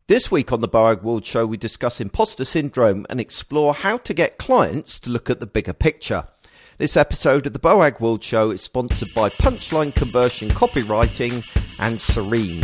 This week on the Boag World Show, we discuss imposter syndrome and explore how to get clients to look at the bigger picture. This episode of the Boag World Show is sponsored by Punchline Conversion Copywriting and Serene.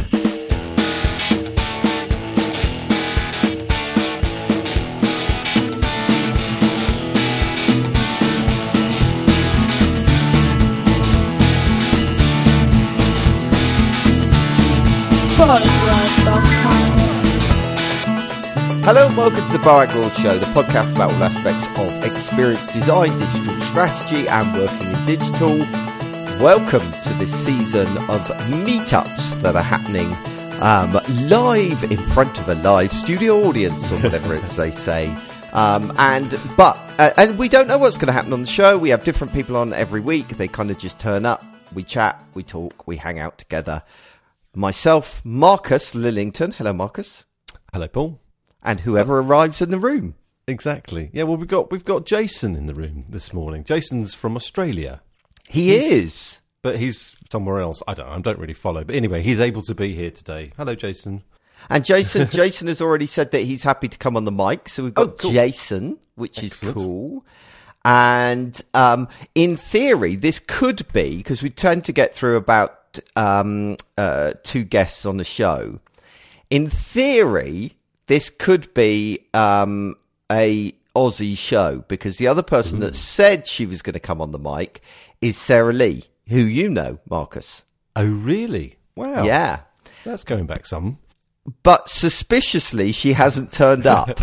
Hello and welcome to the Boag World Show, the podcast about all aspects of experience design, digital strategy and working in digital. Welcome to this season of meetups that are happening live in front of a live studio audience, or whatever it is they say. And we don't know what's going to happen on the show. We have different people on every week. They kind of just turn up, we chat, we talk, we hang out together. Myself, Marcus Lillington. Hello, Marcus. Hello, Paul. And whoever arrives in the room. Exactly. Yeah, well, we've got Jason in the room this morning. Jason's from Australia. He is. But he's somewhere else. I don't really follow. But anyway, he's able to be here today. Hello, Jason. And Jason has already said that he's happy to come on the mic. So we've got cool. Jason, which Excellent. Is cool. And in theory, this could be, because we tend to get through about two guests on the show. In theory, this could be a Aussie show, because the other person that said she was going to come on the mic is Sarah Lee, who you know, Marcus. Oh, really? Wow. Yeah. That's going back some. But suspiciously, she hasn't turned up.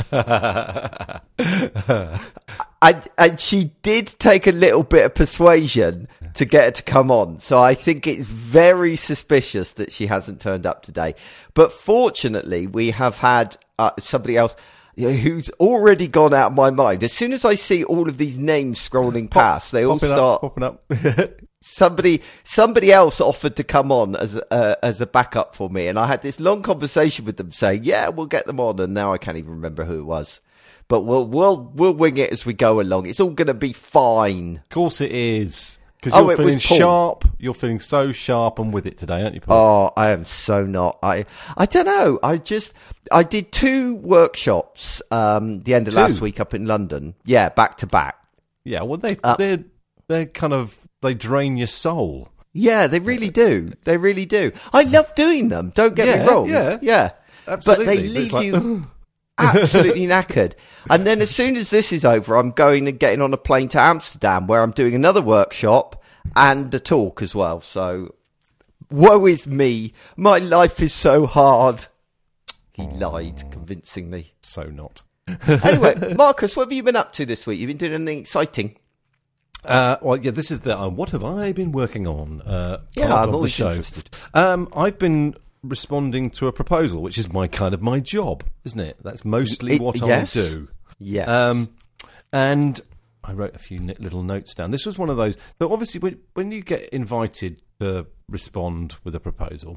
And she did take a little bit of persuasion to get her to come on. So I think it's very suspicious that she hasn't turned up today. But fortunately, we have had somebody else who's already gone out of my mind. As soon as I see all of these names scrolling past, they all start popping up. Somebody else offered to come on as a backup for me, and I had this long conversation with them saying, "Yeah, we'll get them on." And now I can't even remember who it was. But we'll wing it as we go along. It's all going to be fine. Of course it is. Because you're feeling sharp. You're feeling so sharp and with it today, aren't you, Paul? Oh, I am so not. I don't know. I did 2 workshops the end of last week up in London. Yeah, back to back. Yeah, well, they're kind of, they drain your soul. Yeah, they really do. They really do. I love doing them. Don't get me wrong. Yeah. Absolutely. But they leave you absolutely knackered. And then as soon as this is over, I'm going and getting on a plane to Amsterdam, where I'm doing another workshop and a talk as well. So, woe is me. My life is so hard. He lied convincingly. So not. Anyway, Marcus, what have you been up to this week? You've been doing anything exciting? This is the what have I been working on? I'm always interested. I've been responding to a proposal, which is my job, isn't it? That's mostly what I do. Yes. And I wrote a few little notes down. This was one of those. But obviously, when you get invited to respond with a proposal,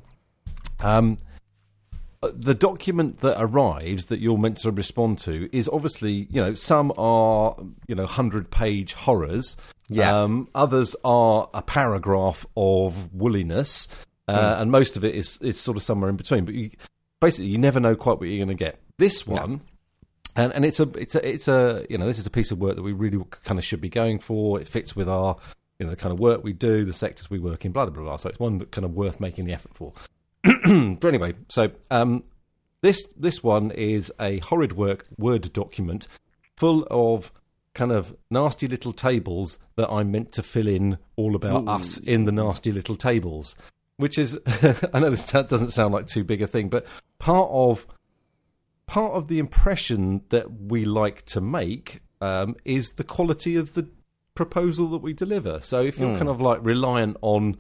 the document that arrives that you're meant to respond to is obviously, some are, 100-page horrors. Yeah. Others are a paragraph of woolliness. And most of it is sort of somewhere in between. But you never know quite what you're going to get. This one, and it's a this is a piece of work that we really kind of should be going for. It fits with our the kind of work we do, the sectors we work in, blah blah blah. So it's one that kind of worth making the effort for. But anyway, so this one is a horrid Word document full of kind of nasty little tables that I'm meant to fill in all about us in the nasty little tables. Which is, I know this doesn't sound like too big a thing, but part of the impression that we like to make is the quality of the proposal that we deliver. So if you're kind of like reliant on,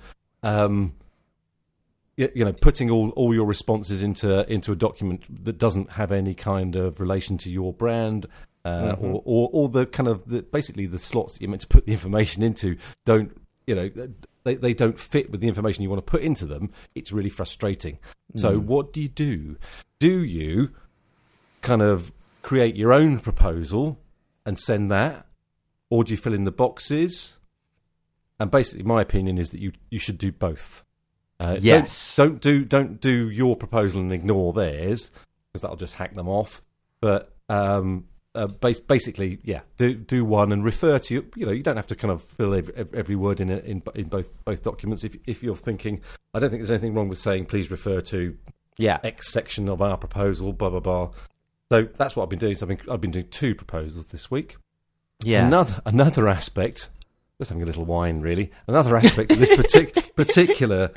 putting all your responses into a document that doesn't have any kind of relation to your brand, or the kind of basically the slots that you're meant to put the information into don't. They don't fit with the information you want to put into them. It's really frustrating. So what do you do? Do you kind of create your own proposal and send that? Or do you fill in the boxes? And basically my opinion is that you should do both. Yes. Don't do your proposal and ignore theirs. because that'll just hack them off. But basically, yeah, do one and refer to you don't have to kind of fill every word in both documents. If you're thinking, I don't think there's anything wrong with saying please refer to X section of our proposal, blah blah blah. So that's what I've been doing. So I've been doing 2 proposals this week. Yeah. Another aspect. Just having a little wine, really. Another aspect of this particular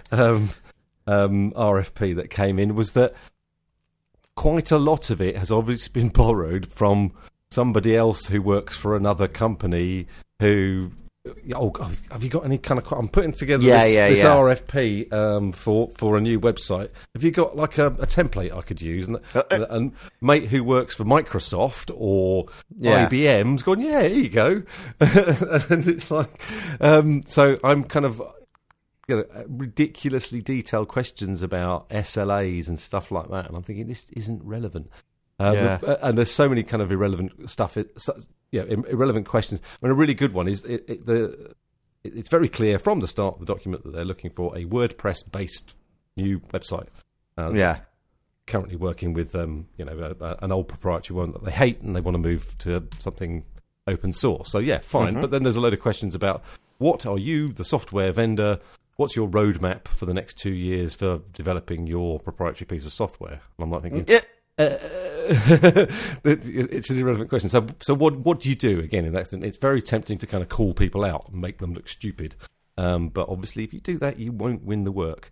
RFP that came in was that quite a lot of it has obviously been borrowed from somebody else who works for another company who... Oh, have you got any kind of... I'm putting together this RFP for a new website. Have you got like a template I could use? And mate who works for Microsoft or IBM's gone, yeah, here you go. And it's like... so I'm kind of... ridiculously detailed questions about SLAs and stuff like that. And I'm thinking, this isn't relevant. And there's so many kind of irrelevant stuff. Irrelevant questions. I mean, a really good one is it's very clear from the start of the document that they're looking for a WordPress-based new website. Currently working with an old proprietary one that they hate, and they want to move to something open source. So yeah, fine. Mm-hmm. But then there's a load of questions about what are you, the software vendor? What's your roadmap for the next 2 years for developing your proprietary piece of software? And I'm like thinking. It's an irrelevant question. So what do you do again in that sense? It's very tempting to kind of call people out and make them look stupid. But obviously, if you do that, you won't win the work.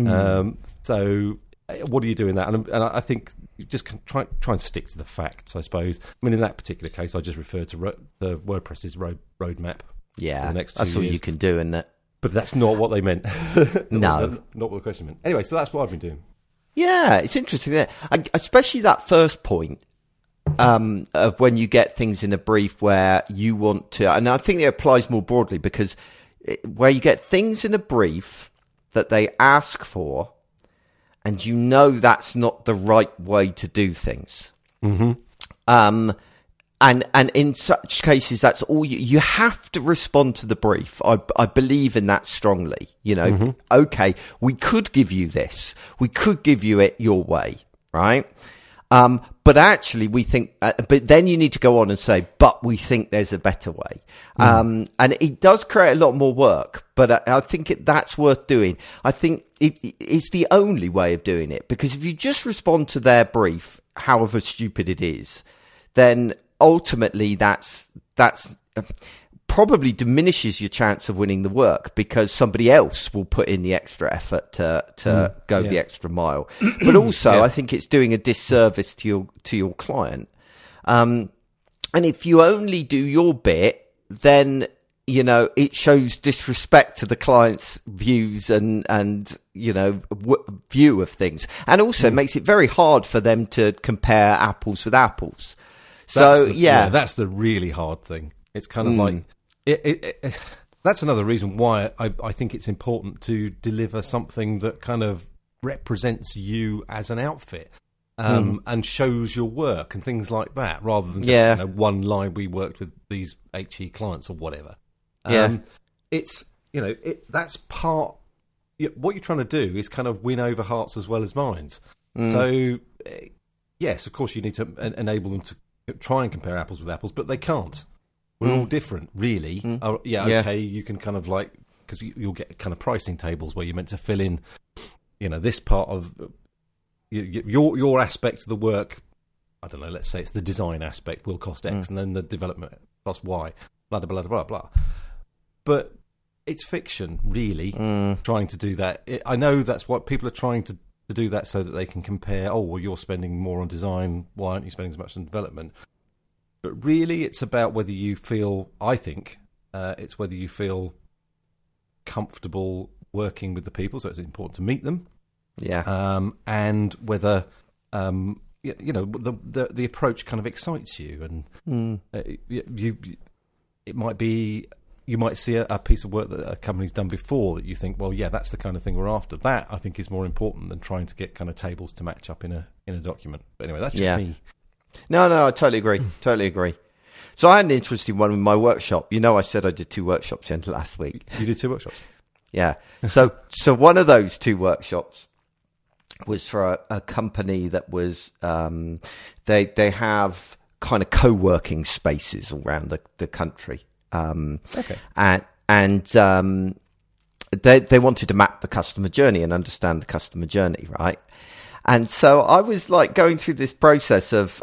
So what do you do in that? And I think you just can try and stick to the facts, I suppose. I mean, in that particular case, I just referred to the WordPress's roadmap. Yeah, for the next 2 years. That's all you can do, isn't it? But that's not what they meant. No. Not what the question meant. Anyway, so that's what I've been doing. Yeah, it's interesting, isn't it? Especially that first point of when you get things in a brief where you want to, and I think it applies more broadly because where you get things in a brief that they ask for and you know that's not the right way to do things. Mm-hmm. And in such cases, that's all you have to respond to the brief. I believe in that strongly. Okay, we could give you this. We could give you it your way, right? But actually we think, but then you need to go on and say, but we think there's a better way. And it does create a lot more work, but I think that's worth doing. I think it's the only way of doing it, because if you just respond to their brief, however stupid it is, then ultimately that's probably diminishes your chance of winning the work, because somebody else will put in the extra effort to go the extra mile. But also I think it's doing a disservice to your client. And if you only do your bit, then it shows disrespect to the client's views and view of things, and also makes it very hard for them to compare apples with apples. That's the really hard thing. It's kind of like that's another reason why I think it's important to deliver something that kind of represents you as an outfit and shows your work and things like that, rather than just one line, we worked with these HE clients or whatever. It's that's part. What you're trying to do is kind of win over hearts as well as minds. So yes, of course you need to enable them to try and compare apples with apples, but they can't. We're all different, really. Okay, you can kind of like, because you'll get kind of pricing tables where you're meant to fill in, this part of your aspect of the work. I don't know, let's say it's the design aspect will cost X, and then the development cost Y, blah, blah, blah, blah, blah. But it's fiction, really, trying to do that. I know that's what people are trying to do, that so that they can compare, oh, well, you're spending more on design, why aren't you spending as much on development? But really, it's about whether you feel, I think, it's whether you feel comfortable working with the people, so it's important to meet them. And whether, the approach kind of excites you. And it might be, you might see a piece of work that a company's done before that you think, well, yeah, that's the kind of thing we're after. That, I think, is more important than trying to get kind of tables to match up in a document. But anyway, that's just me. No, I totally agree. So I had an interesting one with my workshop. I said I did 2 workshops the end of last week. You did 2 workshops? Yeah. So one of those 2 workshops, was for a company that was they have kind of co-working spaces around the country. Okay. And they wanted to map the customer journey and understand the customer journey, right? And so I was like going through this process of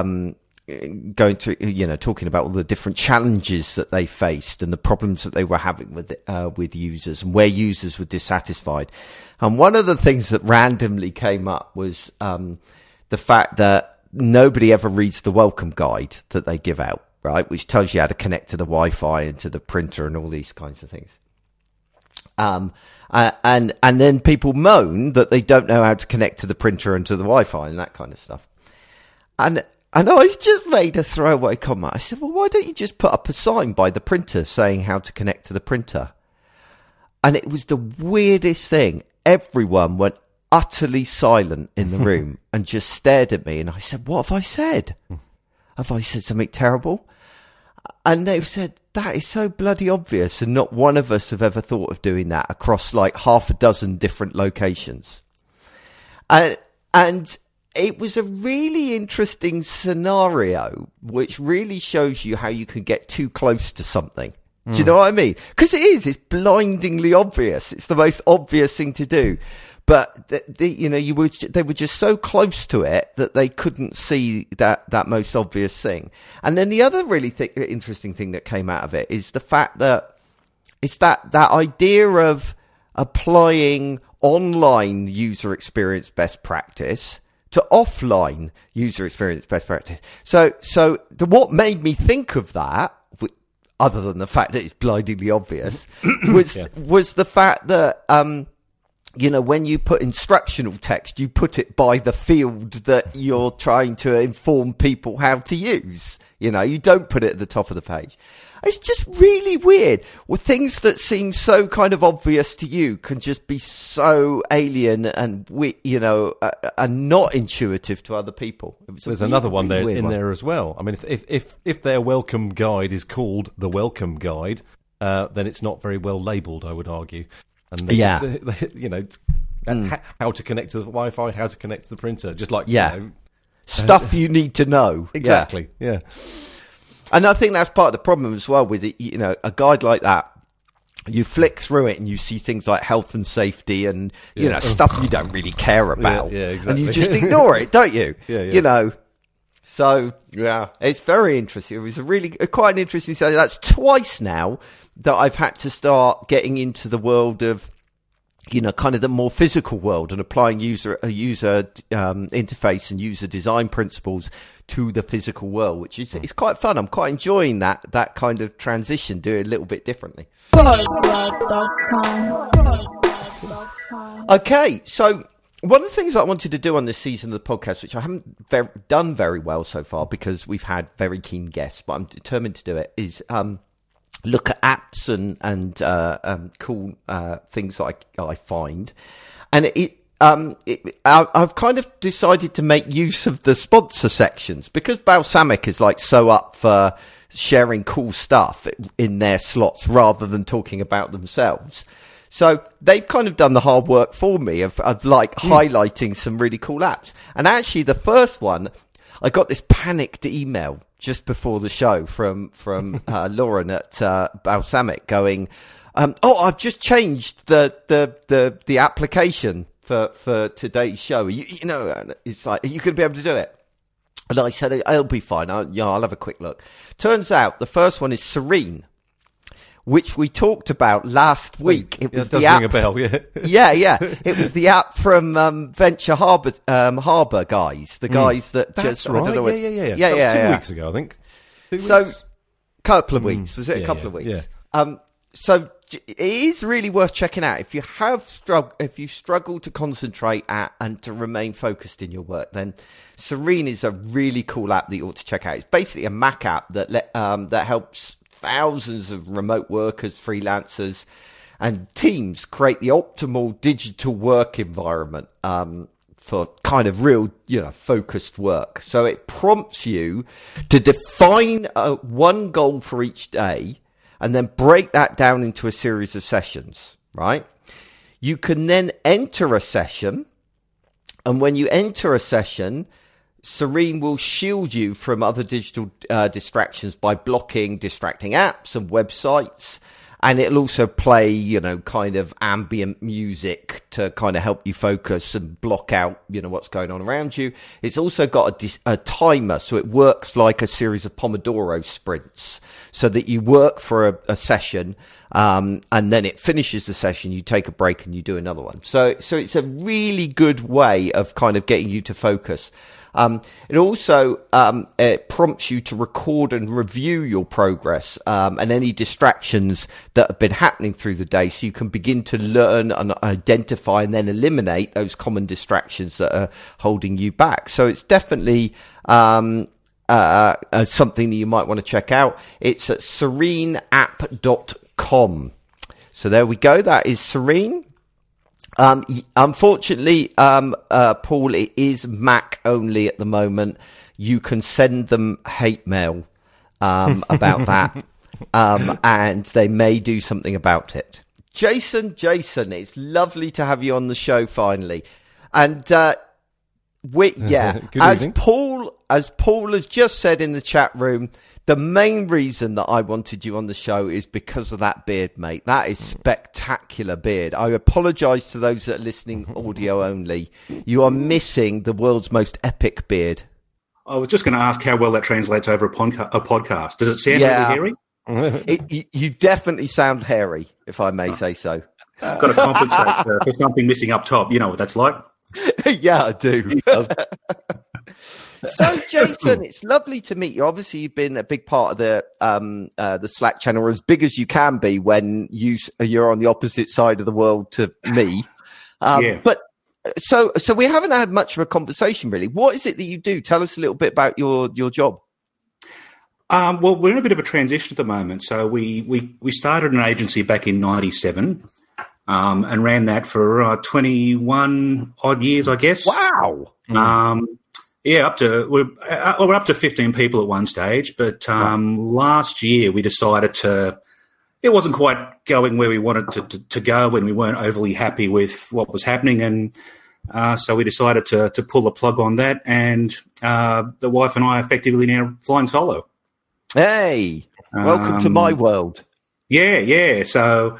going through, talking about all the different challenges that they faced and the problems that they were having with users and where users were dissatisfied. And one of the things that randomly came up was the fact that nobody ever reads the welcome guide that they give out, right? Which tells you how to connect to the Wi-Fi and to the printer and all these kinds of things. And then people moan that they don't know how to connect to the printer and to the Wi-Fi and that kind of stuff. And I just made a throwaway comment. I said, well, why don't you just put up a sign by the printer saying how to connect to the printer? And it was the weirdest thing. Everyone went utterly silent in the room and just stared at me. And I said, what have I said? Have I said something terrible? And they've said, that is so bloody obvious. And not one of us have ever thought of doing that across like half a dozen different locations. And it was a really interesting scenario, which really shows you how you can get too close to something. Do you know what I mean? Because it's blindingly obvious. It's the most obvious thing to do. But they were just so close to it that they couldn't see that most obvious thing. And then the other really interesting thing that came out of it is the fact that it's that idea of applying online user experience best practice to offline user experience best practice. So what made me think of that, other than the fact that it's blindingly obvious, was the fact that when you put instructional text, you put it by the field that you're trying to inform people how to use. You don't put it at the top of the page. It's just really weird. Well, things that seem so kind of obvious to you can just be so alien and and not intuitive to other people. There's another one there in there as well. I mean, if their welcome guide is called the welcome guide, then it's not very well labelled, I would argue. And how to connect to the Wi-Fi, how to connect to the printer, just like stuff you need to know. Exactly. Yeah. And I think that's part of the problem as well with it. A guide like that, you flick through it and you see things like health and safety and stuff you don't really care about. Yeah, exactly. And you just ignore it, don't you? Yeah. So it's very interesting. It was quite an interesting study. That's twice now that I've had to start getting into the world of, kind of the more physical world and applying user interface and user design principles to the physical world, which is it's quite fun. I'm quite enjoying that kind of transition, doing it a little bit differently. Okay, so one of the things that I wanted to do on this season of the podcast, which I haven't done very well so far because we've had very keen guests, but I'm determined to do it, is look at apps and cool things that I find. And I've kind of decided to make use of the sponsor sections because Balsamiq is like so up for sharing cool stuff in their slots rather than talking about themselves. So they've kind of done the hard work for me of highlighting some really cool apps. And actually the first one, I got this panicked email just before the show from Lauren at Balsamiq going, I've just changed the application for today's show. It's like, are you going to be able to do it? And I said, it'll be fine. I'll have a quick look. Turns out the first one is Serene, which we talked about last week. It was the app. Ring a bell, yeah. Yeah. It was the app from Venture Harbor guys, the guys that That's just... right. I don't know Yeah. That was 2 weeks ago, I think. 2 weeks? So, couple of weeks. Was it a couple of weeks? Yeah. So it is really worth checking out. If you struggle to concentrate and to remain focused in your work, then Serene is a really cool app that you ought to check out. It's basically a Mac app that helps thousands of remote workers, freelancers, and teams create the optimal digital work environment for kind of real, focused work. So it prompts you to define one goal for each day and then break that down into a series of sessions, right? You can then enter a session And when you enter a session, Serene will shield you from other digital distractions by blocking distracting apps and websites. And it'll also play, kind of ambient music to kind of help you focus and block out, what's going on around you. It's also got a timer, so it works like a series of Pomodoro sprints, so that you work for a session, and then it finishes the session, you take a break and you do another one. So it's a really good way of kind of getting you to focus. It also it prompts you to record and review your progress and any distractions that have been happening through the day, so you can begin to learn and identify and then eliminate those common distractions that are holding you back. So it's definitely something that you might want to check out. It's at sereneapp.com. So there we go. That is Serene. Unfortunately, Paul, it is Mac only at the moment. You can send them hate mail about that, and they may do something about it. Jason, it's lovely to have you on the show finally. And as Paul has just said in the chat room, the main reason that I wanted you on the show is because of that beard, mate. That is spectacular beard. I apologise to those that are listening audio only. You are missing the world's most epic beard. I was just going to ask how well that translates over a podcast. Does it sound really hairy? You definitely sound hairy, if I may say so. Got to compensate for something missing up top. You know what that's like? Yeah, I do. So, Jason, it's lovely to meet you. Obviously, you've been a big part of the Slack channel, or as big as you can be when you're on the opposite side of the world to me. But so we haven't had much of a conversation, really. What is it that you do? Tell us a little bit about your job. Well, we're in a bit of a transition at the moment. So we started an agency back in '97 and ran that for 21 odd years, I guess. Wow. Yeah, we're up to 15 people at one stage, but last year we decided it wasn't quite going where we wanted to go, and we weren't overly happy with what was happening, and so we decided to pull the plug on that, and the wife and I are effectively now flying solo. Hey, welcome to my world. Yeah. So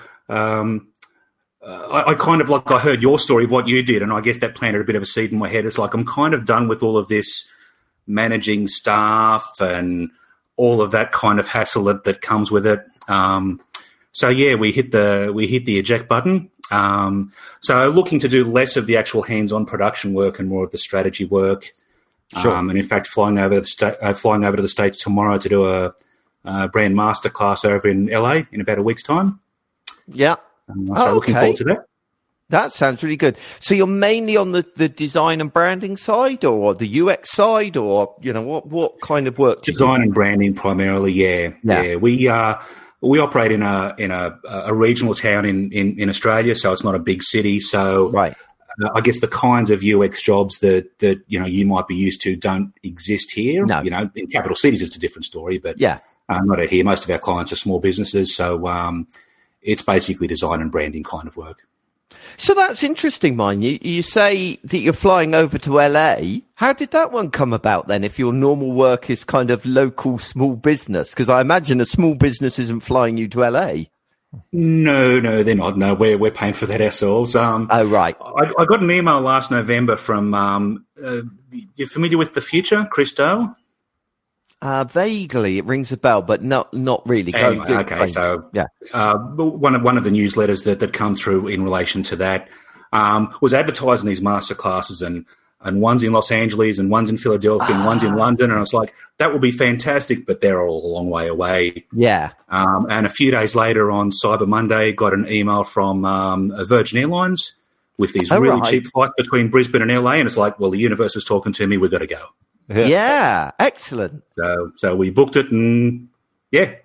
I kind of I heard your story of what you did, and I guess that planted a bit of a seed in my head. It's like I'm kind of done with all of this managing staff and all of that kind of hassle that comes with it. So yeah, we hit the eject button. So looking to do less of the actual hands-on production work and more of the strategy work. Sure. And in fact, flying over to the States tomorrow to do a brand masterclass over in LA in about a week's time. Yeah. So looking forward to that. That sounds really good. So you're mainly on the design and branding side, or the UX side, or what kind of work? Design and branding primarily. Yeah. We operate in a regional town in Australia, so it's not a big city. So right. I guess the kinds of UX jobs that you might be used to don't exist here. No. In capital cities it's a different story, but yeah, not out here. Most of our clients are small businesses, so it's basically design and branding kind of work. So that's interesting, Mine. You say that you're flying over to LA. How did that one come about then, if your normal work is kind of local small business? Because I imagine a small business isn't flying you to LA. No, they're not. No, we're paying for that ourselves. Oh, right. I got an email last November from, you're familiar with The Future, Chris Do? Vaguely, it rings a bell, but not really. Anyway, okay, so yeah, one of the newsletters that come through in relation to that was advertising these masterclasses, and one's in Los Angeles and one's in Philadelphia and one's in London, and I was like, that would be fantastic, but they're all a long way away. Yeah. And a few days later on Cyber Monday, got an email from Virgin Airlines with these really cheap flights between Brisbane and LA, and it's like, well, the universe is talking to me. We've got to go. Yeah, excellent. So we booked it, and yep.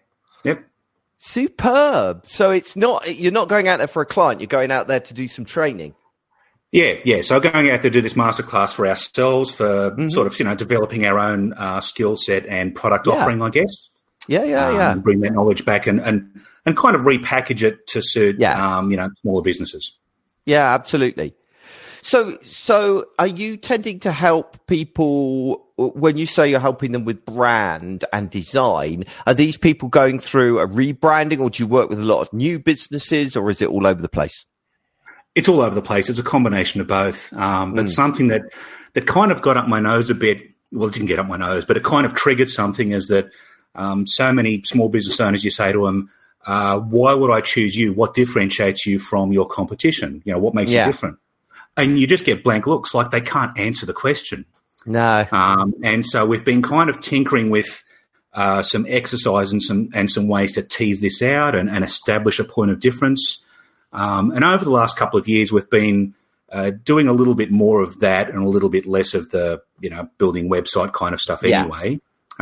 Superb. So you're not going out there for a client, you're going out there to do some training. Yeah. So going out there to do this masterclass for ourselves, for sort of, developing our own skill set and product offering, I guess. Yeah. Bring that knowledge back and kind of repackage it to suit, smaller businesses. Yeah, absolutely. So are you tending to help people when you say you're helping them with brand and design? Are these people going through a rebranding, or do you work with a lot of new businesses, or is it all over the place? It's all over the place. It's a combination of both. But something that kind of got up my nose a bit, well, it didn't get up my nose, but it kind of triggered something, is that so many small business owners, you say to them, why would I choose you? What differentiates you from your competition? You know, what makes you different? And you just get blank looks, like they can't answer the question. No. And so we've been kind of tinkering with some exercise and some ways to tease this out and establish a point of difference. And over the last couple of years, we've been doing a little bit more of that and a little bit less of the, building website kind of stuff anyway.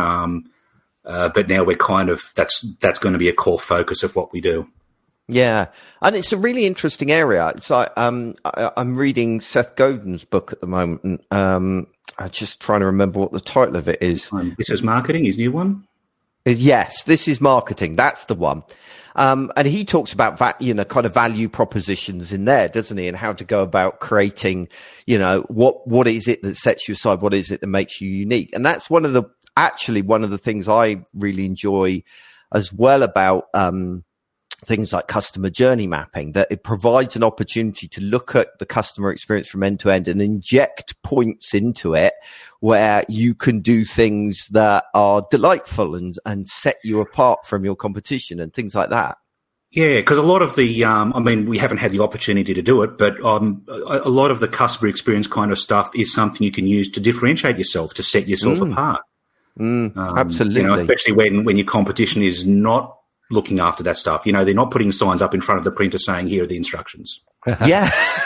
But now we're kind of, that's going to be a core focus of what we do. Yeah. And it's a really interesting area. It's like, I'm reading Seth Godin's book at the moment. I'm just trying to remember what the title of it is. This is Marketing, his new one? Yes, This is Marketing. That's the one. And he talks about kind of value propositions in there, doesn't he? And how to go about creating, what is it that sets you aside? What is it that makes you unique? And that's one of the things I really enjoy as well about, things like customer journey mapping, that it provides an opportunity to look at the customer experience from end to end and inject points into it where you can do things that are delightful and set you apart from your competition and things like that. Yeah, because a lot of the, we haven't had the opportunity to do it, but a lot of the customer experience kind of stuff is something you can use to differentiate yourself, to set yourself apart. Absolutely. Especially when your competition is not looking after that stuff. They're not putting signs up in front of the printer saying, here are the instructions. Yeah.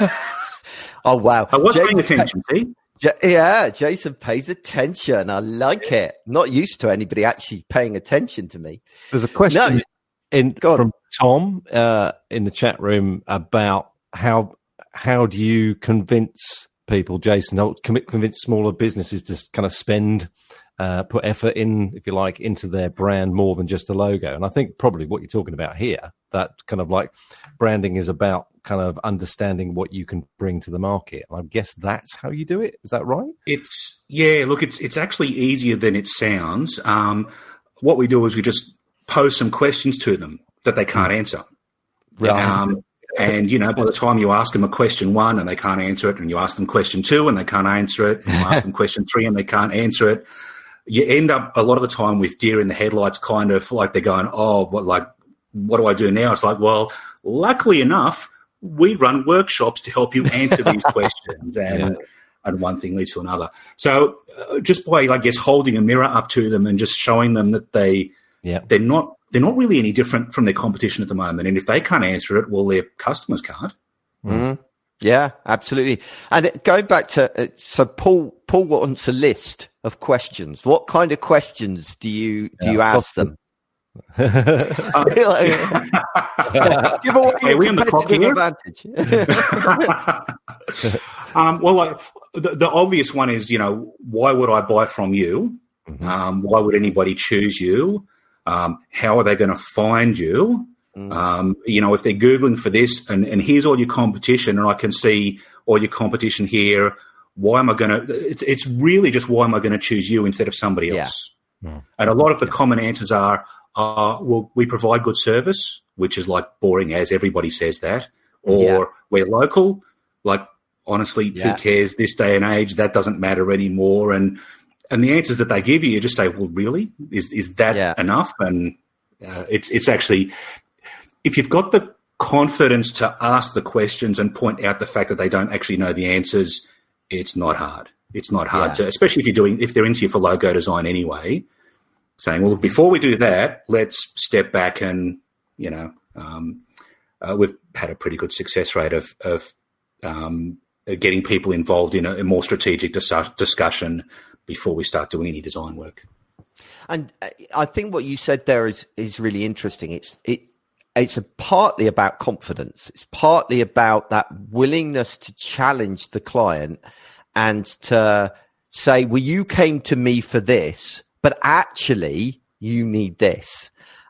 Oh, wow. I was paying attention, see? Yeah, Jason pays attention. I like it. Not used to anybody actually paying attention to me. There's a question from Tom in the chat room about how do you convince people, Jason, convince smaller businesses to kind of spend put effort in, if you like, into their brand more than just a logo. And I think probably what you're talking about here, that kind of like branding is about kind of understanding what you can bring to the market. And I guess that's how you do it. Is that right? It's actually easier than it sounds. What we do is we just pose some questions to them that they can't answer. Right. And, by the time you ask them a question 1 and they can't answer it, and you ask them question 2 and they can't answer it, and you ask them question 3 and they can't answer it, you end up a lot of the time with deer in the headlights, kind of like they're going, oh, what do I do now? It's like, well, luckily enough, we run workshops to help you answer these questions, and one thing leads to another. So just by, I guess, holding a mirror up to them and just showing them that they're not really any different from their competition at the moment. And if they can't answer it, well, their customers can't. Mm-hmm. Yeah, absolutely. And going back to, so Paul wants a list of questions. What kind of questions do you ask them? Give away your competitive advantage. Well, the obvious one is, why would I buy from you? Mm-hmm. Why would anybody choose you? How are they going to find you? If they're Googling for this and here's all your competition, and I can see all your competition here, why am I going to, it's really just, why am I going to choose you instead of somebody else? Yeah. And a lot of the common answers are, well, we provide good service, which is like boring as everybody says that, or we're local. Like, honestly, who cares this day and age? That doesn't matter anymore. And the answers that they give you just say, well, really? Is that enough? And it's actually, if you've got the confidence to ask the questions and point out the fact that they don't actually know the answers, it's not hard. It's not hard to, especially if they're into you for logo design anyway, saying, well, before we do that, let's step back and, we've had a pretty good success rate of getting people involved in a more strategic discussion before we start doing any design work. And I think what you said there is really interesting. It's partly about confidence. It's partly about that willingness to challenge the client and to say, well, you came to me for this, but actually you need this.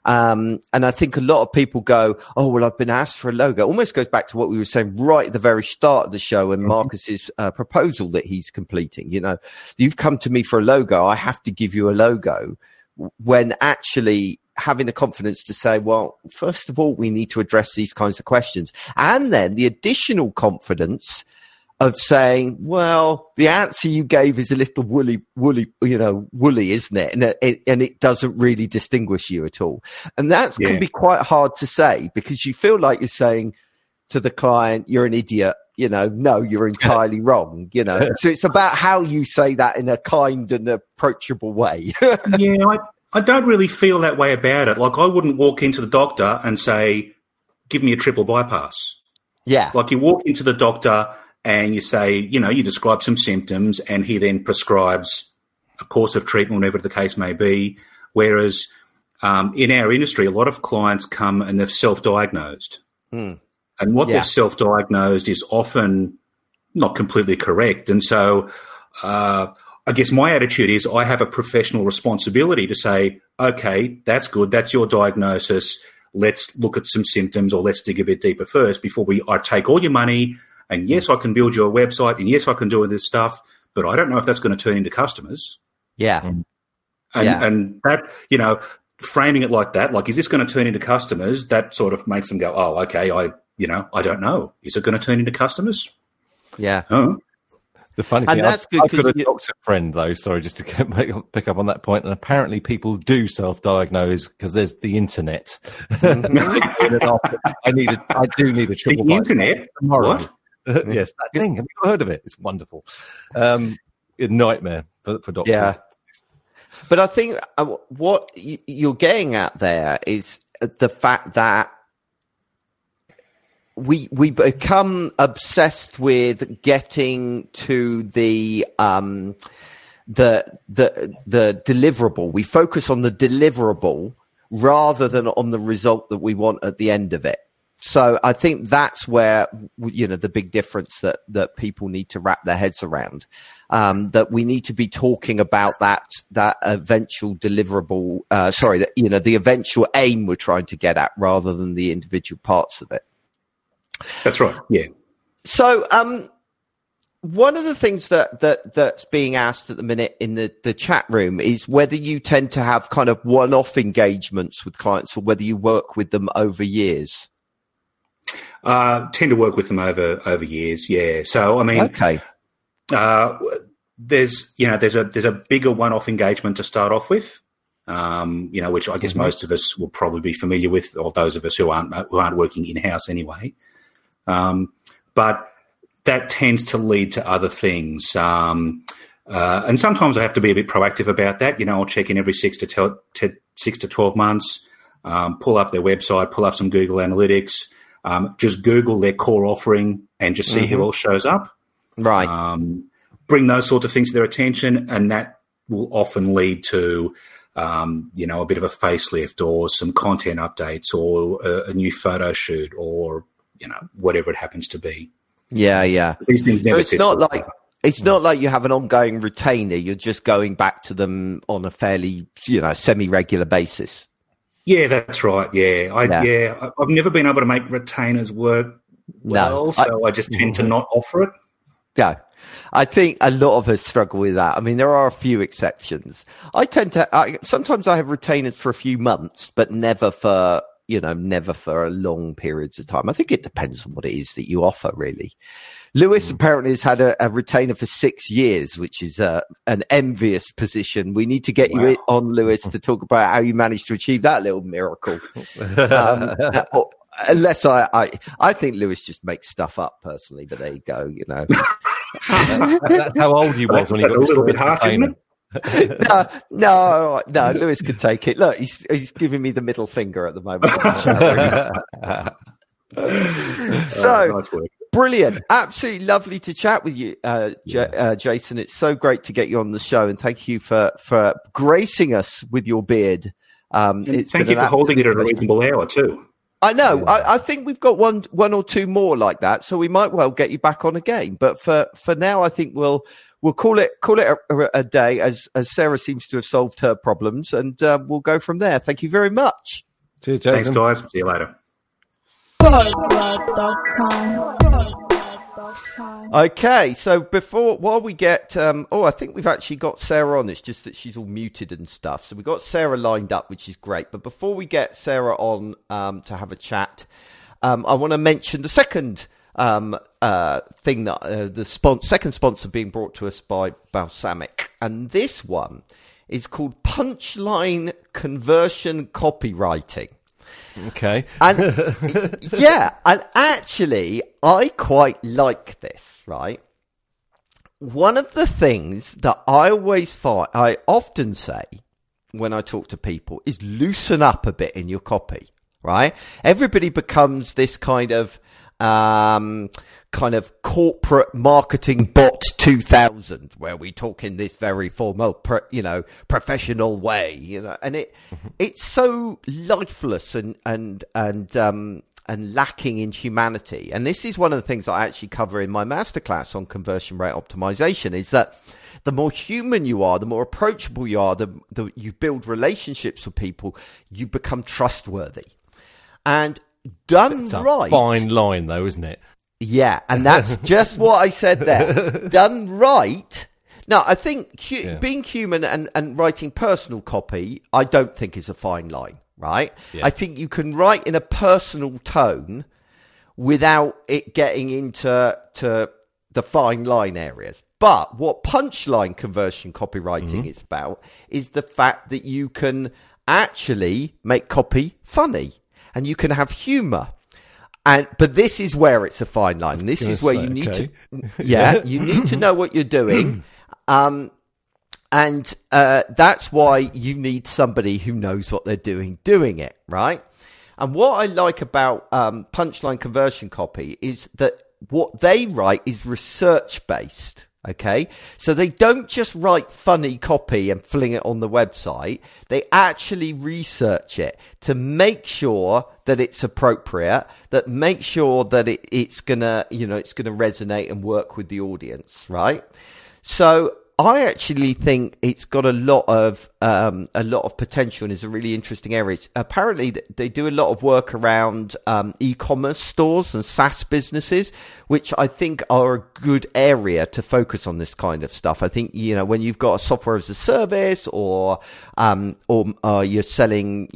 And I think a lot of people go, oh, well, I've been asked for a logo. Almost goes back to what we were saying right at the very start of the show and Marcus's proposal that he's completing. You know, you've come to me for a logo. I have to give you a logo, when actually having the confidence to say, well, first of all, we need to address these kinds of questions. And then the additional confidence of saying, well, the answer you gave is a little woolly, isn't it? And it doesn't really distinguish you at all. And that can be quite hard to say, because you feel like you're saying to the client, you're an idiot. You know, no, you're entirely wrong. You know, so it's about how you say that in a kind and approachable way. I don't really feel that way about it. Like, I wouldn't walk into the doctor and say, give me a triple bypass. Yeah. Like, you walk into the doctor and you say, you know, you describe some symptoms and he then prescribes a course of treatment, whatever the case may be. Whereas in our industry, a lot of clients come and they've self-diagnosed. And what they've self-diagnosed is often not completely correct. And so I guess my attitude is I have a professional responsibility to say, okay, that's good. That's your diagnosis. Let's look at some symptoms, or let's dig a bit deeper first before I take all your money. And yes, I can build you a website, and yes, I can do all this stuff, but I don't know if that's going to turn into customers. Yeah. And that, you know, framing it like that, like, is this going to turn into customers? That sort of makes them go, oh, okay, I don't know. Is it going to turn into customers? Yeah. Oh. The funny thing, I've got a doctor friend, though, sorry, just to pick up on that point, and apparently people do self-diagnose because there's the internet. I do need a triple. The internet? Tomorrow. What? Yes, that thing. Have you heard of it? It's wonderful. A nightmare for doctors. Yeah. But I think what you're getting at there is the fact that we become obsessed with getting to the deliverable. We focus on the deliverable rather than on the result that we want at the end of it. So I think that's where, you know, the big difference that people need to wrap their heads around, that we need to be talking about that eventual deliverable, the eventual aim we're trying to get at rather than the individual parts of it. That's right. Yeah. So, one of the things that's being asked at the minute in the chat room is whether you tend to have kind of one-off engagements with clients or whether you work with them over years. Tend to work with them over years. Yeah. So, I mean, okay. There's a bigger one-off engagement to start off with. Which I guess most of us will probably be familiar with, or those of us who aren't working in-house anyway. But that tends to lead to other things. And sometimes I have to be a bit proactive about that. You know, I'll check in every 6 to 12 months, pull up their website, pull up some Google Analytics, just Google their core offering and just see who else shows up. Right. Bring those sorts of things to their attention, and that will often lead to a bit of a facelift or some content updates or a new photo shoot or, whatever it happens to be. Yeah. These things never sit still. It's not like you have an ongoing retainer. You're just going back to them on a fairly, semi-regular basis. Yeah, that's right. Yeah. I've never been able to make retainers work well, so I just tend to not offer it. Yeah. I think a lot of us struggle with that. I mean, there are a few exceptions. Sometimes I have retainers for a few months, but never for long periods of time. I think it depends on what it is that you offer, really. Lewis apparently has had a retainer for 6 years, which is an envious position. We need to get you on, Lewis, to talk about how you managed to achieve that little miracle. Unless I think Lewis just makes stuff up personally, but there you go, That's how old he was when he got a little bit harsh, isn't it? No, Lewis could take it. Look, he's giving me the middle finger at the moment. So, nice work. Brilliant. Absolutely lovely to chat with you, Jason. It's so great to get you on the show, and thank you for gracing us with your beard. Thank you for holding it at a reasonable hour too. I know. Yeah. I think we've got one or two more like that, so we might well get you back on again. But for now, I think we'll call it a day, as Sarah seems to have solved her problems, and we'll go from there. Thank you very much. Cheers, Jason. Thanks, guys. See you later. Okay, so while we get, I think we've actually got Sarah on. It's just that she's all muted and stuff. So we've got Sarah lined up, which is great. But before we get Sarah on to have a chat, I want to mention the second thing that the second sponsor being brought to us by Balsamiq, and this one is called Punchline Conversion Copywriting. Okay. And yeah, and actually, I quite like this, right? One of the things that I often say when I talk to people is loosen up a bit in your copy, right? Everybody becomes this kind of corporate marketing bot 2000, where we talk in this very formal, professional way, and it's so lifeless and lacking in humanity. And this is one of the things I actually cover in my masterclass on conversion rate optimization, is that the more human you are, the more approachable you are, you build relationships with people, you become trustworthy. And done right. Fine line, though, isn't it? Yeah, and that's just what I said there. Done right. Now, I think being human and writing personal copy, I don't think is a fine line, right? Yeah. I think you can write in a personal tone without it getting into the fine line areas. But what punchline conversion copywriting is about is the fact that you can actually make copy funny and you can have humor. But this is where it's a fine line. This is where you need to, you need to know what you're doing. And that's why you need somebody who knows what they're doing it, right? And what I like about punchline conversion copy is that what they write is research-based. Okay, so they don't just write funny copy and fling it on the website. They actually research it to make sure that it's appropriate, that make sure that it's gonna resonate and work with the audience, right? So I actually think it's got a lot of potential and is a really interesting area. Apparently, they do a lot of work around e-commerce stores and SaaS businesses, which I think are a good area to focus on this kind of stuff. I think when you've got a software as a service or you're selling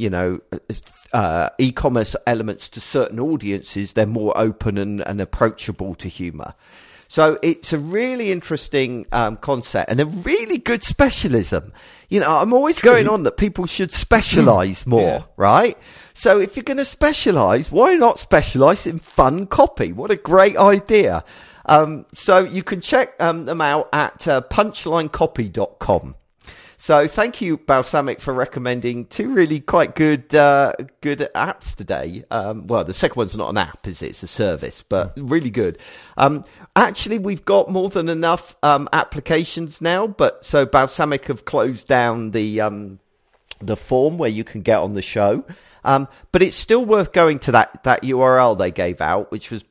e-commerce elements to certain audiences, they're more open and approachable to humor. So it's a really interesting concept and a really good specialism. I'm always going on that people should specialize more, right? So if you're going to specialize, why not specialize in fun copy? What a great idea. So you can check them out at punchlinecopy.com. So thank you, Balsamiq, for recommending two really quite good apps today. Well, the second one's not an app, is it? It's a service, but really good. Actually, we've got more than enough applications now, so Balsamiq have closed down the form where you can get on the show. But it's still worth going to that URL they gave out, which was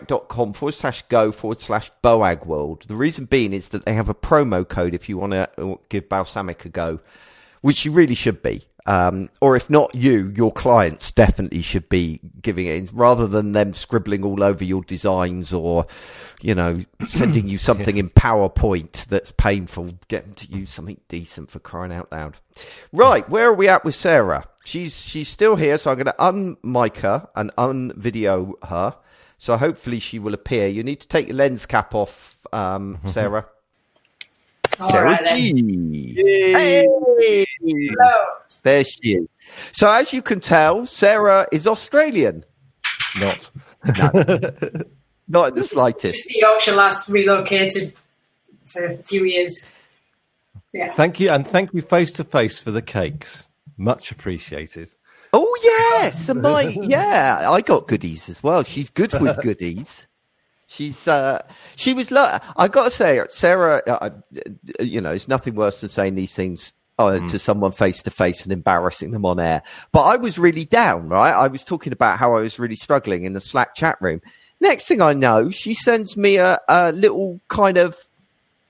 balsamiq.com/go/BOAG-world. The reason being is that they have a promo code if you want to give Balsamiq a go, which you really should be. Or if not your clients definitely should be giving it, rather than them scribbling all over your designs or, sending you something in PowerPoint that's painful. Get them to use something decent, for crying out loud. Right, where are we at with Sarah? She's still here, so I'm going to unmic her and unvideo her. So hopefully she will appear. You need to take your lens cap off, Sarah. All right, then. Hey! Hello. There she is. So as you can tell, Sarah is Australian. Not Not in the slightest. Just the Yorkshire last relocated for a few years. Yeah. Thank you, and thank you face to face for the cakes. Much appreciated. Oh yes, I got goodies as well. She's good with goodies. She was. I got to say, Sarah. It's nothing worse than saying these things to someone face to face and embarrassing them on air. But I was really down, right? I was talking about how I was really struggling in the Slack chat room. Next thing I know, she sends me a little kind of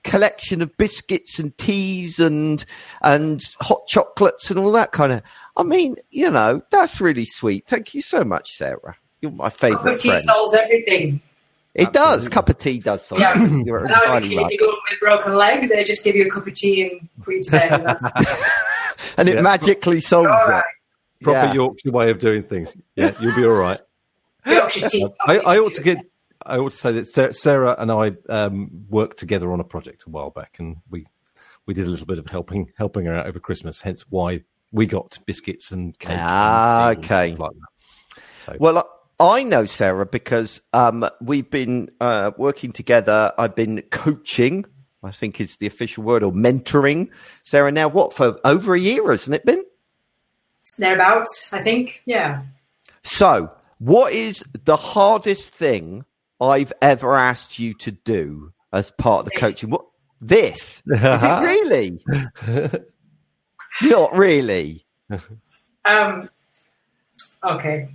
collection of biscuits and teas and hot chocolates and all that kind of. I mean, that's really sweet. Thank you so much, Sarah. You're my favourite friend. Cup of tea solves everything. It does. Cup of tea does solve everything. When I was a kid, if you go with a broken leg, they just give you a cup of tea and put you to bed. And, that's and it magically solves it. Proper Yorkshire way of doing things. Yeah, you'll be all right. Yorkshire tea. I ought to say that Sarah and I worked together on a project a while back, and we did a little bit of helping her out over Christmas. Hence why we got biscuits and cake. Okay. And like that. So. Well, I know Sarah because we've been working together. I've been coaching, I think is the official word, or mentoring Sarah now. What, for over a year, hasn't it been? Thereabouts, I think. Yeah. So, what is the hardest thing I've ever asked you to do as part of the coaching? What? This? Is it really? Not really. Okay.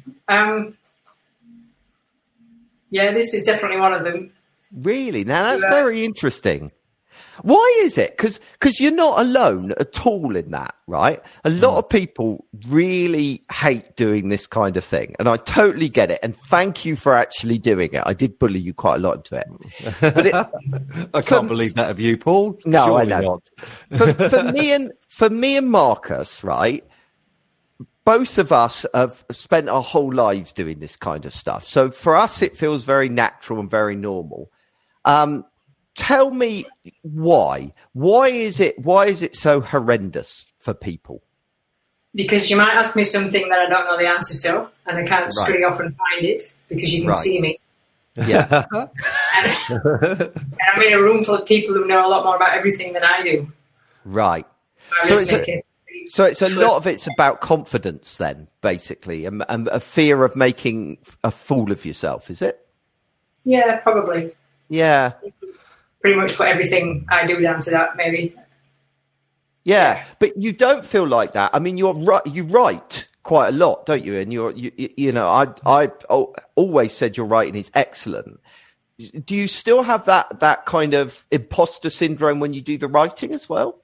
Yeah, this is definitely one of them. Really? Now, that's very interesting. Why is it? Because you're not alone at all in that, right? A lot of people really hate doing this kind of thing, and I totally get it. And thank you for actually doing it. I did bully you quite a lot into it. But I can't believe that of you, Paul. No, Surely I know. Not. For me and Marcus, right? Both of us have spent our whole lives doing this kind of stuff. So for us, it feels very natural and very normal. Tell me why. Why is it so horrendous for people? Because you might ask me something that I don't know the answer to, and I can't scurry off and find it because you can see me. Yeah. and I'm in a room full of people who know a lot more about everything than I do. Right. So it's a lot of it's about confidence then, basically, and a fear of making a fool of yourself, is it? Yeah, probably. Yeah. Pretty much put everything I do down to that, maybe. Yeah, but you don't feel like that. I mean, you write quite a lot, don't you? And I always said your writing is excellent. Do you still have that kind of imposter syndrome when you do the writing as well?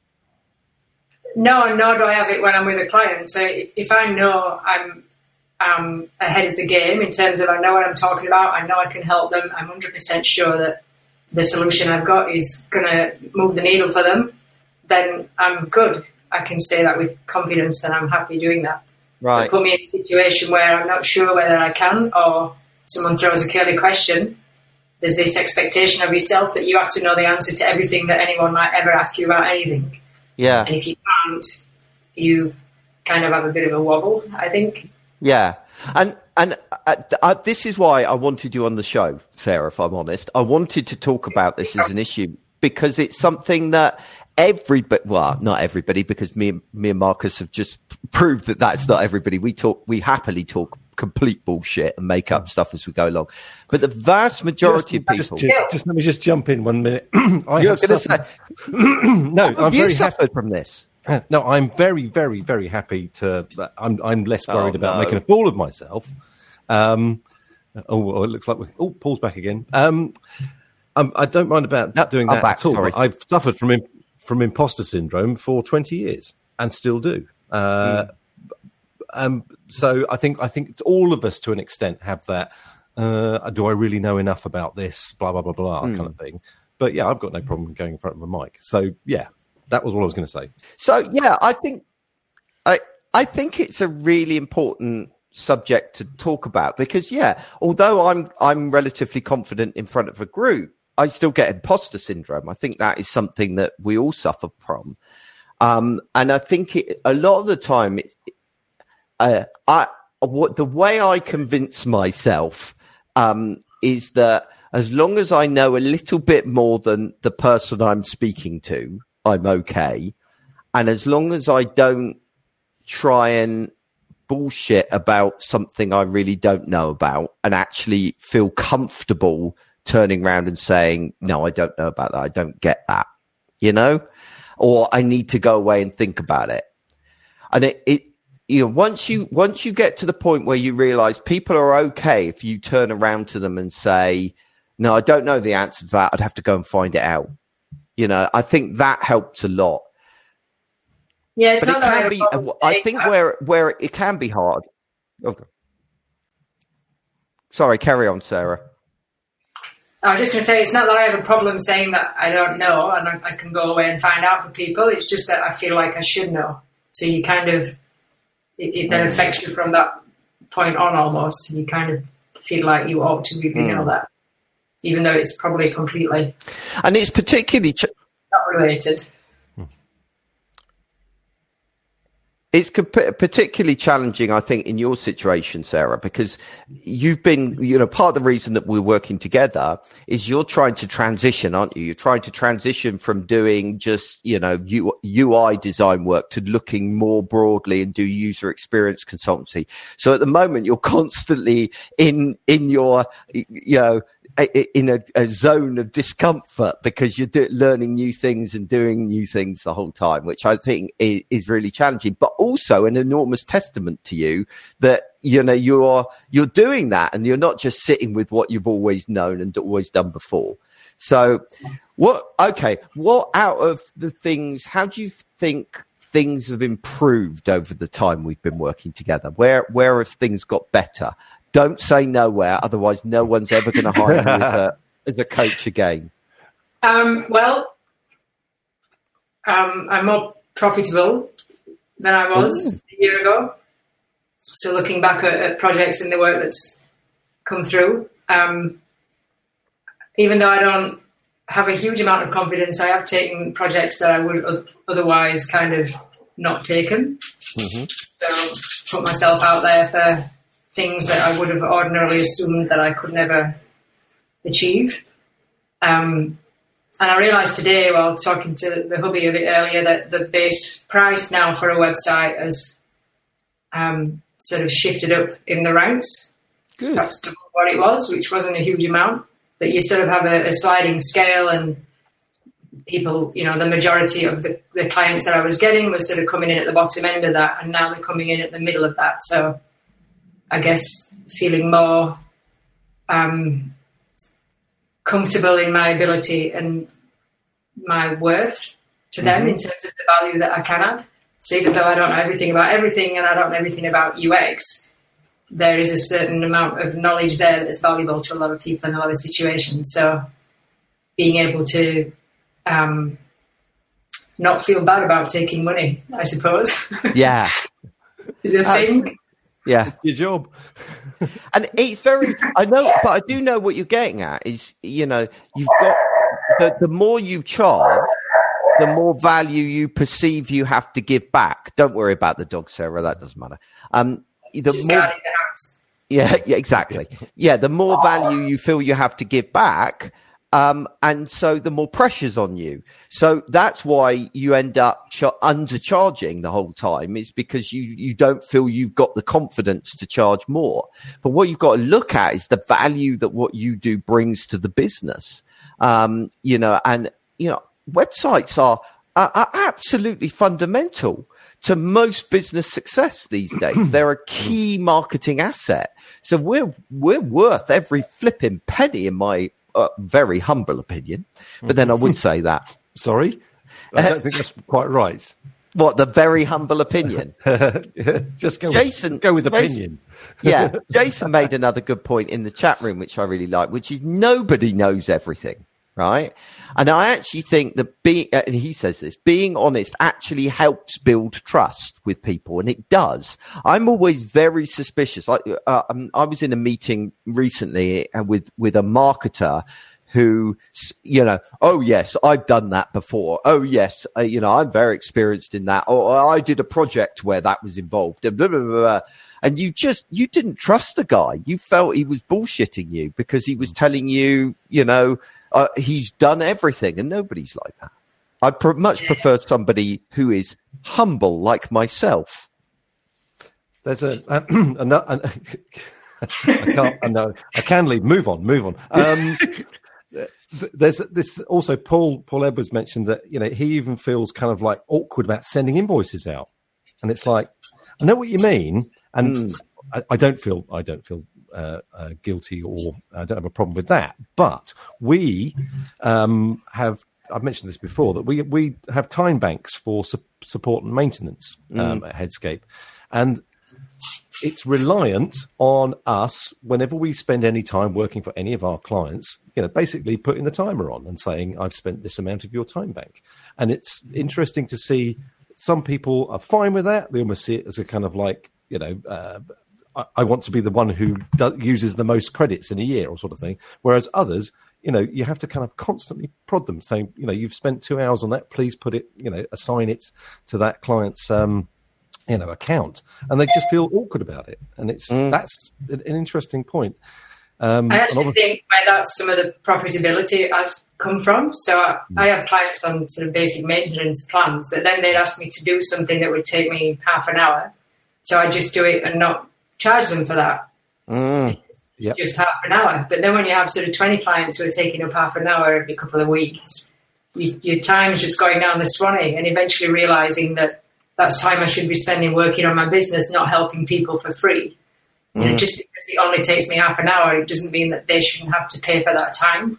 No, nor do I have it when I'm with a client. So if I know I'm ahead of the game in terms of I know what I'm talking about, I know I can help them, I'm 100% sure that the solution I've got is going to move the needle for them, then I'm good. I can say that with confidence and I'm happy doing that. Right. But put me in a situation where I'm not sure whether I can, or someone throws a curly question, there's this expectation of yourself that you have to know the answer to everything that anyone might ever ask you about anything. Yeah. And if you can't, you kind of have a bit of a wobble, I think. Yeah. And this is why I wanted you on the show, Sarah, if I'm honest. I wanted to talk about this as an issue because it's something that not everybody, because me and Marcus have just proved that that's not everybody. We happily talk complete bullshit and make up stuff as we go along. But the vast majority of people... Just let me just jump in 1 minute. You're going to say... No, I'm very suffered from this. No, I'm very, very, very happy to... I'm less worried about making a fool of myself. It looks like... Paul's back again. I don't mind about doing that at all. I've suffered from imposter syndrome for 20 years and still do. So I think all of us, to an extent, have that. Do I really know enough about this? Blah blah blah blah kind of thing. But yeah, I've got no problem going in front of a mic. So yeah, that was what I was going to say. So yeah, I think it's a really important subject to talk about because although I'm relatively confident in front of a group, I still get imposter syndrome. I think that is something that we all suffer from. And I think a lot of the time, the way I convince myself is that as long as I know a little bit more than the person I'm speaking to, I'm okay. And as long as I don't try and bullshit about something I really don't know about and actually feel comfortable turning around and saying, no, I don't know about that. I don't get that, or I need to go away and think about it. And once you get to the point where you realize people are okay if you turn around to them and say, no, I don't know the answer to that. I'd have to go and find it out. You know, I think that helps a lot. Yeah, it's But not it that can be. I think where it can be hard. Okay. Sorry, carry on, Sarah. I was just going to say, it's not that I have a problem saying that I don't know and I can go away and find out for people. It's just that I feel like I should know. So you kind of, it then affects you from that point on almost. You kind of feel like you ought to really know that, even though it's probably completely... And it's particularly... not related. It's particularly challenging, I think, in your situation, Sarah, because you've been, you know, part of the reason that we're working together is you're trying to transition, aren't you? You're trying to transition from doing just, you know, UI design work to looking more broadly and do user experience consultancy. So at the moment, you're constantly in your, you know, in a zone of discomfort because you're learning new things and doing new things the whole time, which I think is really challenging, but also an enormous testament to you that, you know, you're doing that and you're not just sitting with what you've always known and always done before. So what out of the things, how do you think things have improved over the time we've been working together? Where have things got better? Don't say nowhere, otherwise no one's ever going to hire you as a coach again. I'm more profitable than I was a year ago. So looking back at projects and the work that's come through, even though I don't have a huge amount of confidence, I have taken projects that I would otherwise kind of not taken. So put myself out there for things that I would have ordinarily assumed that I could never achieve. And I realised today, while talking to the hubby a bit earlier, that the base price now for a website has sort of shifted up in the ranks. Good. Perhaps double what it was, which wasn't a huge amount. But you sort of have a sliding scale, and people, you know, the majority of the clients that I was getting was sort of coming in at the bottom end of that, and now they're coming in at the middle of that. So I guess feeling more comfortable in my ability and my worth to them in terms of the value that I can add. So even though I don't know everything about everything and I don't know everything about UX, there is a certain amount of knowledge there that's valuable to a lot of people in a lot of situations. So being able to not feel bad about taking money, I suppose. Yeah. is a thing. Yeah. Your job. And it's very, I know, but I do know what you're getting at is, you know, you've got, the more you charge, the more value you perceive you have to give back. Don't worry about the dog, Sarah. That doesn't matter. Just guarding the house. Yeah, exactly. Yeah, the more value you feel you have to give back, and so the more pressure's on you. So that's why you end up undercharging the whole time, is because you don't feel you've got the confidence to charge more. But what you've got to look at is the value that what you do brings to the business. You know, and, you know, websites are absolutely fundamental to most business success these days. They're a key marketing asset. So we're worth every flipping penny, in my very humble opinion. But then I would say that. Sorry? I don't think that's quite right. What, the very humble opinion? Just go Jason, go with opinion. Yeah, Jason made another good point in the chat room, which I really like, which is nobody knows everything, right? And I actually think that and he says this, being honest actually helps build trust with people, and it does. I'm always very suspicious. I was in a meeting recently with a marketer who, you know, oh yes, I've done that before. Oh yes, you know, I'm very experienced in that. Or I did a project where that was involved. And blah, blah, blah, blah. And you didn't trust the guy. You felt he was bullshitting you because he was telling you, you know, he's done everything, and nobody's like that. I'd much prefer somebody who is humble like myself. There's I can leave. Move on. There's this also. Paul Edwards mentioned that, you know, he even feels kind of like awkward about sending invoices out, and it's like, I know what you mean, and I don't feel guilty, or I don't have a problem with that. But we have I've mentioned this before, that we have time banks for support and maintenance at Headscape, and it's reliant on us whenever we spend any time working for any of our clients, basically putting the timer on and saying, I've spent this amount of your time bank. And it's interesting to see some people are fine with that. They almost see it as a kind of like, I want to be the one who uses the most credits in a year or sort of thing. Whereas others, you have to kind of constantly prod them saying, you've spent 2 hours on that, please put it, assign it to that client's, account, and they just feel awkward about it. And that's an interesting point. I actually think where that's some of the profitability has come from. So I have clients on sort of basic maintenance plans, but then they'd ask me to do something that would take me half an hour. So I just do it and not charge them for that. Yep. Just half an hour. But then when you have sort of 20 clients who are taking up half an hour every couple of weeks, your time's just going down the swanny, and eventually realising that that's time I should be spending working on my business, not helping people for free. Just because it only takes me half an hour, it doesn't mean that they shouldn't have to pay for that time.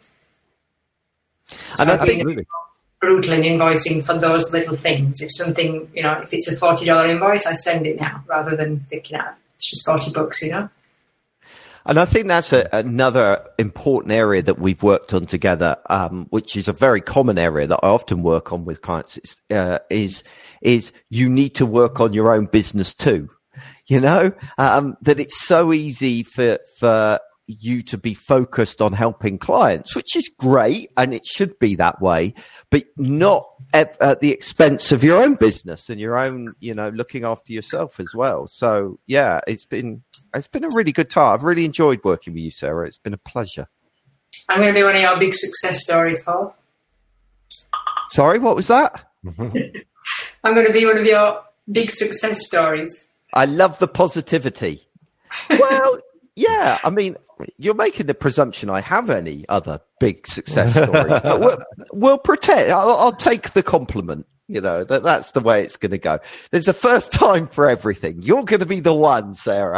So and I think brutal in invoicing for those little things. If something, if it's a $40 invoice, I send it now rather than thinking, it's just $40, And I think that's another important area that we've worked on together, which is a very common area that I often work on with clients, is you need to work on your own business too. That it's so easy for you to be focused on helping clients, which is great, and it should be that way, but not at the expense of your own business and your own, looking after yourself as well. So yeah, it's been a really good time. I've really enjoyed working with you, Sarah. It's been a pleasure. I'm going to be one of your big success stories, Paul. Sorry, what was that? I'm going to be one of your big success stories. I love the positivity. Well, yeah, I mean, you're making the presumption I have any other big success stories. But we'll pretend. I'll take the compliment. That's the way it's going to go. There's a first time for everything. You're going to be the one, Sarah.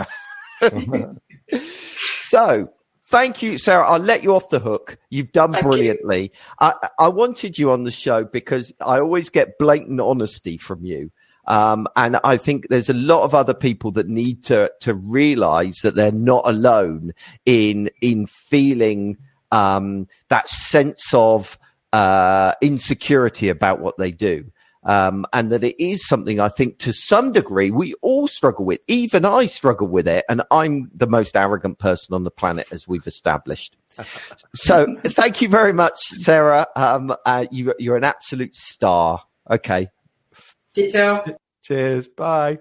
So, thank you, Sarah. I'll let you off the hook. You've done brilliantly. I wanted you on the show because I always get blatant honesty from you. And I think there's a lot of other people that need to realize that they're not alone in feeling that sense of insecurity about what they do. And that it is something I think to some degree we all struggle with. Even I struggle with it. And I'm the most arrogant person on the planet, as we've established. So thank you very much, Sarah. You're an absolute star. Okay. Ditto. Cheers. Bye.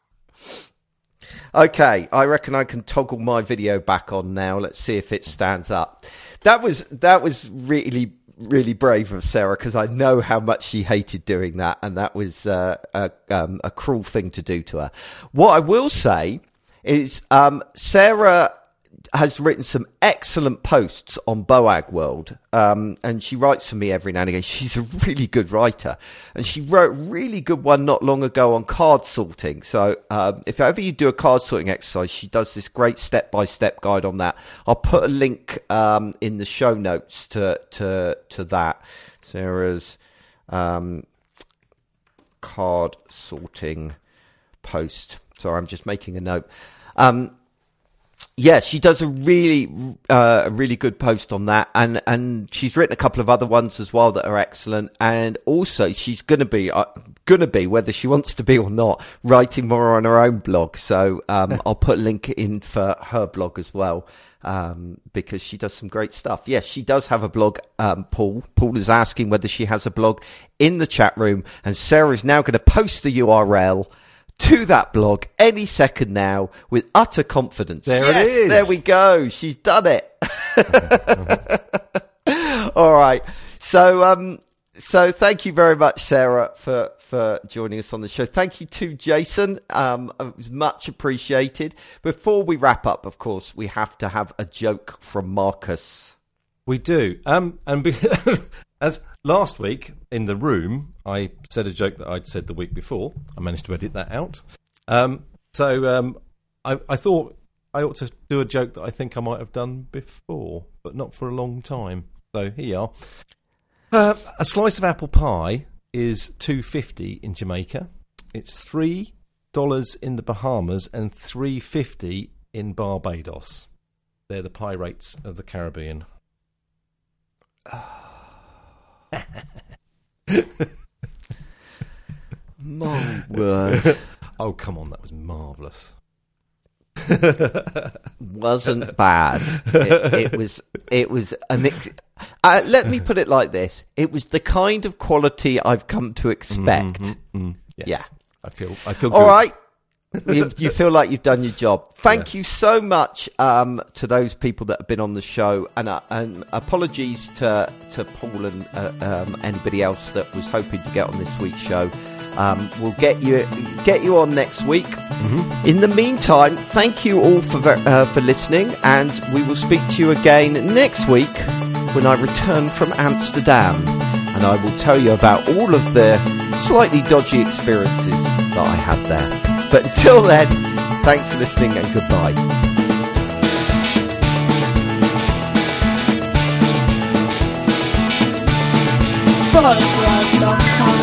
Okay, I reckon I can toggle my video back on now. Let's see if it stands up. That was really, really brave of Sarah, because I know how much she hated doing that, and that was a cruel thing to do to her. What I will say is Sarah has written some excellent posts on BOAG World, and she writes for me every now and again. She's a really good writer, and she wrote a really good one not long ago on card sorting. So if ever you do a card sorting exercise, she does this great step-by-step guide on that. I'll put a link in the show notes to that. Sarah's card sorting post. Sorry, I'm just making a note. Yeah, she does a really good post on that, and she's written a couple of other ones as well that are excellent. And also, she's gonna be whether she wants to be or not, writing more on her own blog. So I'll put a link in for her blog as well, because she does some great stuff. Yes, she does have a blog. Paul is asking whether she has a blog in the chat room, and Sarah is now going to post the URL to that blog any second now with utter confidence. There it is. There we go. She's done it. All right. So thank you very much, Sarah, for joining us on the show. Thank you to Jason. It was much appreciated. Before we wrap up, of course, we have to have a joke from Marcus. We do. As last week in the room, I said a joke that I'd said the week before. I managed to edit that out. So I thought I ought to do a joke that I think I might have done before, but not for a long time. So here you are. A slice of apple pie is $2.50 in Jamaica. It's $3 in the Bahamas and $3.50 in Barbados. They're the pie rates of the Caribbean. My word. Oh, come on, that was marvellous. Wasn't bad. It was a mix. Let me put it like this. It was the kind of quality I've come to expect. Yes. Yeah. I feel good. All right. You feel like you've done your job. Thank you so much to those people that have been on the show, and apologies to Paul and anybody else that was hoping to get on this week's show. We'll get you on next week. In the meantime, thank you all for listening, and we will speak to you again next week when I return from Amsterdam, and I will tell you about all of the slightly dodgy experiences that I had there. But until then, thanks for listening and goodbye. BardiClub.com